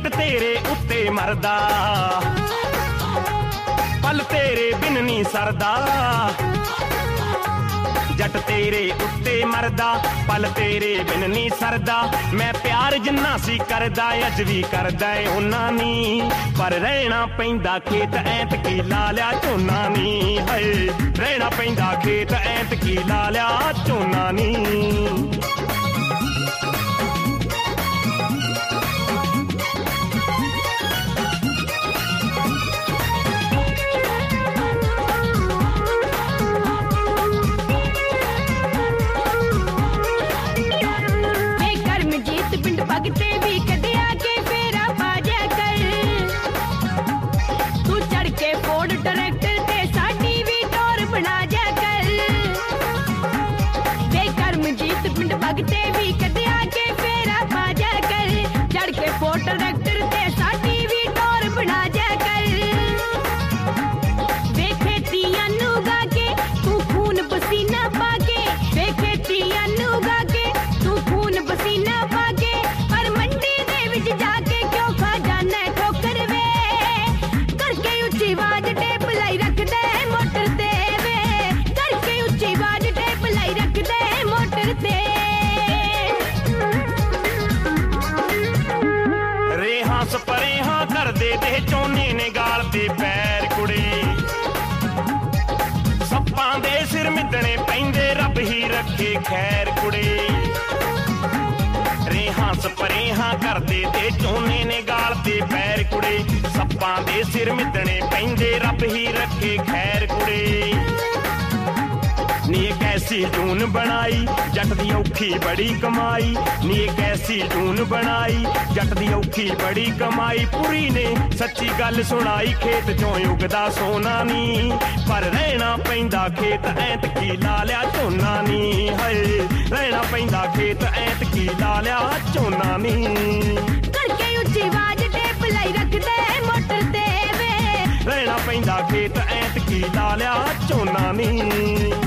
जट तेरे उत्ते मरदा पल तेरे बिन नी सरदा जट तेरे उत्ते मरदा पल तेरे बिन नी सरदा मैं प्यार जिन्ना सी करदा अज भी करदा उन्ना नी पर रहना पैंदा खेत ऐत की ला लिया झोना नी हाय रहना पैंदा खेत ऐत की ला लिया झोना नी भगते भी कदे आके फेरा बाजा कर तू चढ़ के फोड़ ट्रैक्टर ते साडी भी टोर बना जा कर बेकर्मजीत पिंड भगते भी कदे आके फेरा बाजा कर चढ़ के फोड़ ट्रैक्टर ते साडी भी टोर बना जा कर वेखे तियां नू गा के तू खून पसीना पाके वेखे तियां नू गा के तू खून पसीना पाके जाके क्यों खा जाना ठोकर वे करके उच्ची आवाज टेप लाई रख दे मोटर ते वे करके उच्ची आवाज टेप लाई रख दे मोटर ते रेहां स्परेहां कर दे झोने ने गाल ते पैर कुड़े सप्पां दे सिर मिदने पैंदे रब ही रखे खैर कुड़े स्परेहां करदे ते झोने ने गाल ते पैर कुड़े सप्पां दे सिर मिदने पैंदे रब ही रखे खैर कुड़े नी एक ऐसी जून बनाई जट दी औखी बड़ी कमाई नी एक ऐसी जून बनाई जट दी औखी बड़ी कमाई पुरी ने सच्ची गल सुनाई खेत चों उगदा सोना नी पर रहना पैंदा खेत ऐत की ला लिया झोना नी हाय रहना पैंदा खेत ऐत की ला लिया झोना नी करके उच्ची आवाज टेप लाई रख दे मोटर ते वे रहना पैंदा खेत ऐत की ला लिया झोना नी